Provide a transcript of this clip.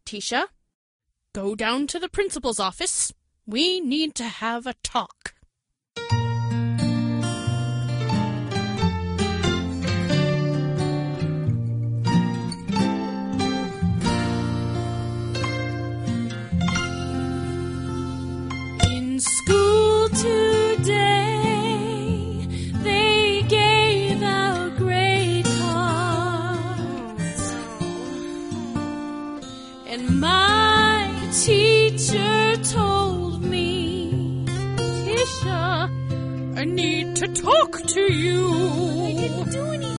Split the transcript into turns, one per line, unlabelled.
Tisha. Go down to the principal's office. We need to have a talk. In school today, they gave out grade cards. And my teacher told me, Tisha, I need to talk to you.